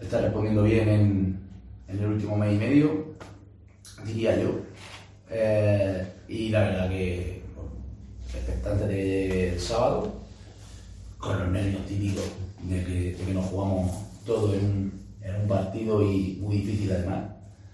está respondiendo bien en el último mes y medio, diría yo. Y la verdad que expectante del sábado, con los nervios típicos de que nos jugamos todo en un partido y muy difícil además.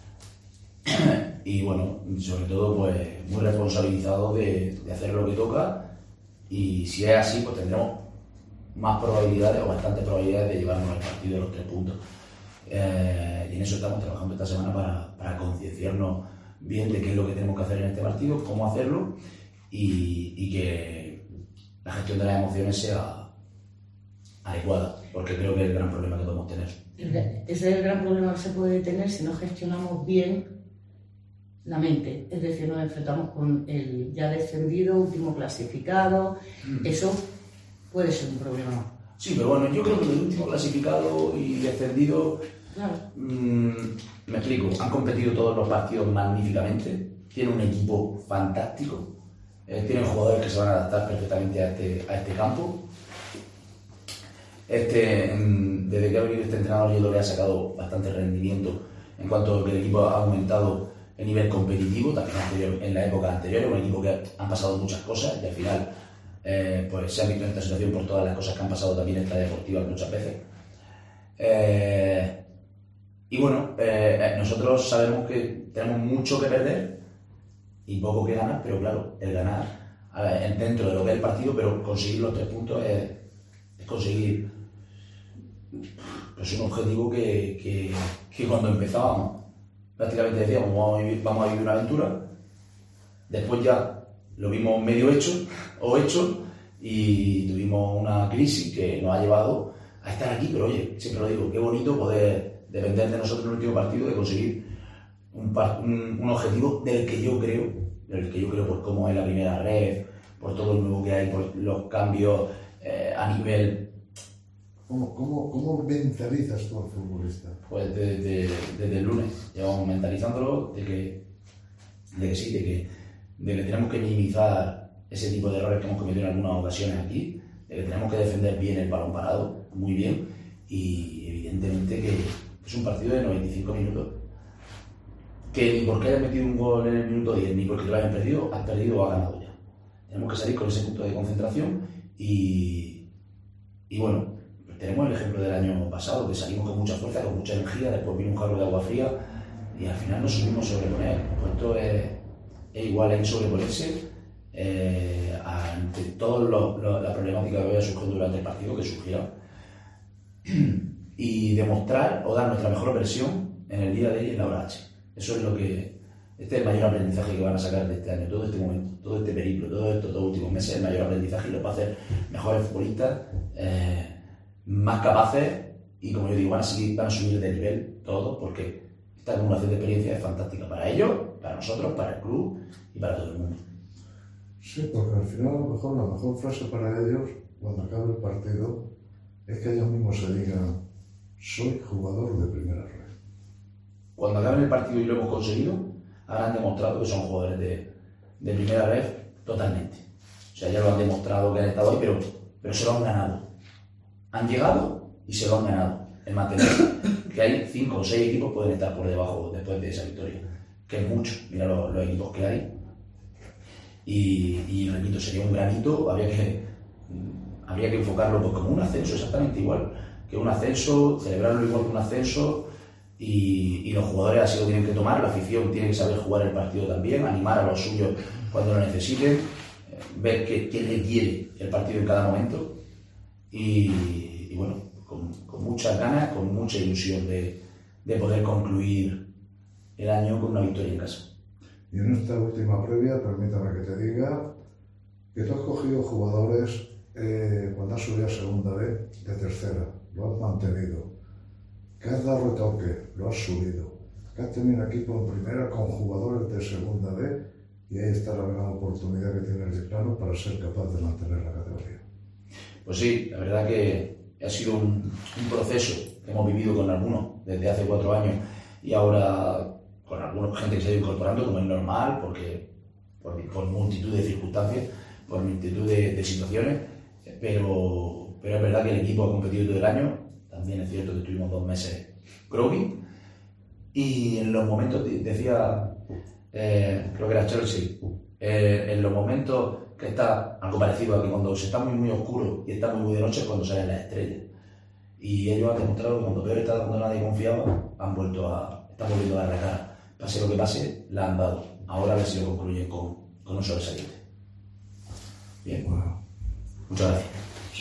Y bueno, sobre todo pues muy responsabilizado de hacer lo que toca, y si es así pues tendremos más probabilidades o bastantes probabilidades de llevarnos al partido de los 3 puntos. Y en eso estamos trabajando esta semana para concienciarnos bien de qué es lo que tenemos que hacer en este partido, cómo hacerlo, y que la gestión de las emociones sea adecuada, porque creo que es el gran problema que podemos tener. Ese es el gran problema que se puede tener si no gestionamos bien la mente, es decir, nos enfrentamos con el ya descendido, último clasificado, eso puede ser un problema. Sí, pero bueno, yo creo que el último clasificado y descendido, Claro. Me explico, han competido todos los partidos magníficamente, tienen un equipo fantástico, tienen jugadores que se van a adaptar perfectamente a este campo. Desde que ha venido este entrenador, yo le ha sacado bastante rendimiento en cuanto a que el equipo ha aumentado el nivel competitivo, también en la época anterior, un equipo que han pasado muchas cosas y al final pues se ha visto en esta situación por todas las cosas que han pasado también en esta deportiva muchas veces. Y bueno, nosotros sabemos que tenemos mucho que perder y poco que ganar, pero claro, el ganar dentro de lo que es el partido, pero conseguir los 3 puntos es conseguir pues un objetivo que cuando empezábamos prácticamente decíamos vamos a vivir una aventura, después ya lo vimos medio hecho y tuvimos una crisis que nos ha llevado a estar aquí, pero oye, siempre lo digo, qué bonito poder depender de nosotros en el último partido, de conseguir un objetivo del que yo creo por cómo es la primera red, por todo lo nuevo que hay, por los cambios a nivel. ¿Cómo mentalizas tú al futbolista? Pues desde el lunes llevamos mentalizándolo de que tenemos que minimizar ese tipo de errores que hemos cometido en algunas ocasiones aquí, de que tenemos que defender bien el balón parado, muy bien, y evidentemente que es un partido de 95 minutos, que ni porque hayas metido un gol en el minuto 10, ni porque te lo hayas perdido, has perdido o has ganado ya. Tenemos que salir con ese punto de concentración y bueno, tenemos el ejemplo del año pasado, que salimos con mucha fuerza, con mucha energía, después vino un jarro de agua fría y al final nos supimos sobreponer. Pues esto es igual, hay que sobreponerse ante toda la problemática que vaya surgiendo durante el partido, que surgirá, y demostrar o dar nuestra mejor versión en el día de hoy y en la hora H. Eso es este es el mayor aprendizaje que van a sacar de este año, todo este momento, todo este periplo, todo estos 2 últimos meses, el mayor aprendizaje, y lo va a hacer mejores futbolistas, más capaces, y como yo digo, van a subir de nivel todos, porque esta acumulación de experiencia es fantástica para ellos, para nosotros, para el club y para todo el mundo. Sí, porque al final a lo mejor la mejor frase para ellos cuando acabe el partido es que ellos mismos se digan: soy jugador de primera red. Cuando acaben el partido y lo hemos conseguido, habrán demostrado que son jugadores de primera red totalmente. O sea, ya lo han demostrado que han estado ahí, pero se lo han ganado. Han llegado y se lo han ganado. El mantenerse, que hay 5 o 6 equipos pueden estar por debajo después de esa victoria, que es mucho. Mira los equipos que hay. Y repito, sería un granito, habría que enfocarlo pues como un ascenso, exactamente igual que un ascenso, celebrarlo igual que un ascenso, y los jugadores así lo tienen que tomar, la afición tiene que saber jugar el partido también, animar a los suyos cuando lo necesiten, ver qué requiere el partido en cada momento, y bueno, con muchas ganas, con mucha ilusión de poder concluir el año con una victoria en casa. Y en esta última previa, permítame que te diga que tú has cogido jugadores cuando has subido a segunda B de tercera, lo has mantenido, que has dado retoque, lo has subido, que has tenido un equipo en primera con jugadores de segunda B, y ahí está la gran oportunidad que tiene el Yeclano para ser capaz de mantener la categoría. Pues sí, la verdad que ha sido un proceso que hemos vivido con algunos desde hace 4 años y ahora con alguna gente que se ha ido incorporando, como es normal, porque por multitud de circunstancias, por multitud de situaciones, pero es verdad que el equipo ha competido todo el año, también es cierto que estuvimos 2 meses groggy. Y en los momentos, decía, creo que era Chelsea, en los momentos que está algo parecido a que cuando se está muy oscuro y está muy de noche es cuando salen las estrellas. Y ellos han demostrado que cuando peor está, cuando nadie confiaba, están volviendo a dar la cara. Pase lo que pase, la han dado. Ahora a ver si lo concluyen con un sobresaliente. Bien, bueno, muchas gracias.